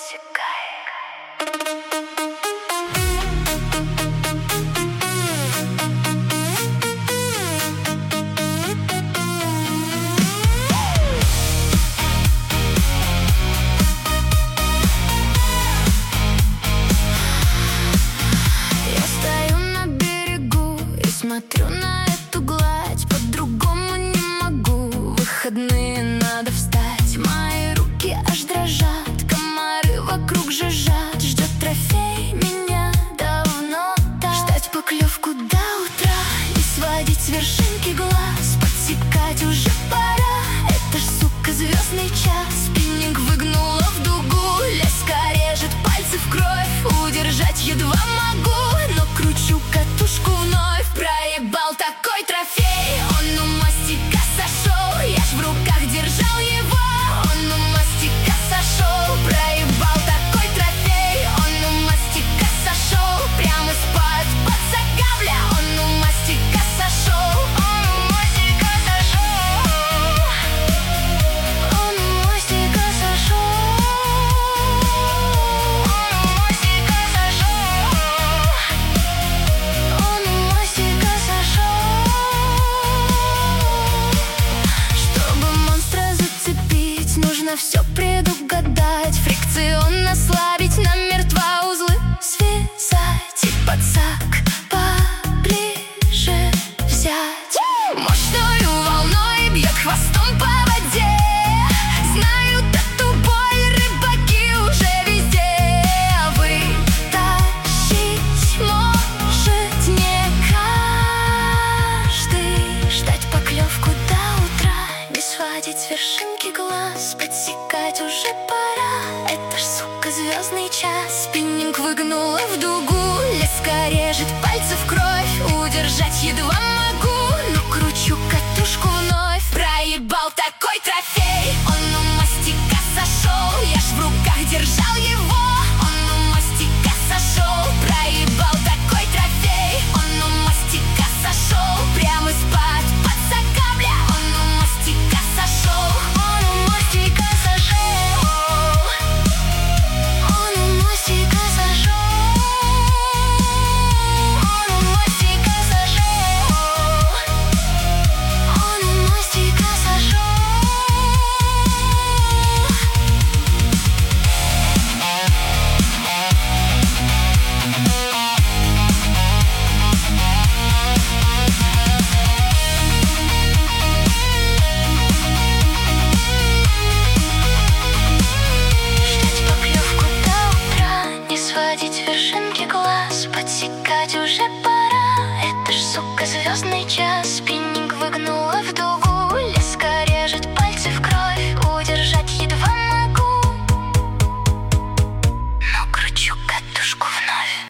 Я стою на берегу и смотрю на эту гладь. По-другому не могу, выходные надо встать. Мои руки аж дрожат, комары вокруг жужжат. Ждет трофей меня давно так. Ждать поклевку до утра, не сводить с вершинки глаз. Подсекать уже пора, это ж, сука, звездный час. Спиннинг выгнула в дугу, леска режет пальцы в кровь. Удержать едва могу, но кручу катушку вновь. Проебал такой трофей, он у мастика сошел. Я ж в руках держал его, он у мастика сошел. Проебал такой трофей, он у мастика сошел. Прямо из-под пацака, бля, он у мастика сошел. Он у мастика сошел. Он у мастика сошел. Он у мастика сошел. Он у мастика сошел. Чтобы монстра зацепить, нужно все предугадать. Фрикционно слабить, намертво узлы связать. И подсак поближе взять. Мощною волной бьет хвостом по воде. Знают эту боль рыбаки уже везде. А вытащить может не каждый. Ждать поклевку до утра, не сводить с вершинки глаз. Подсекать уже пора, это ж, сука, звездный час. Спиннинг выгнула в дугу, леска режет пальцы в кровь. Удержать едва могу, но кручу катушку вновь. Проебал такой трофей, он у мастика сошел. Я ж в руках держал его, он у мастика сошел. Проебал такой трофей, он у мастика сошел. Прямо из-под пацака, бля, он у мастика сошел. Он у мастика сошел. Он у мастика сошел. Он у мастика сошел. Он у мастика сошел. Ждать поклевку до утра, не сводить вершинки глаз. Подсекать уже пора, это ж, сука, звездный час.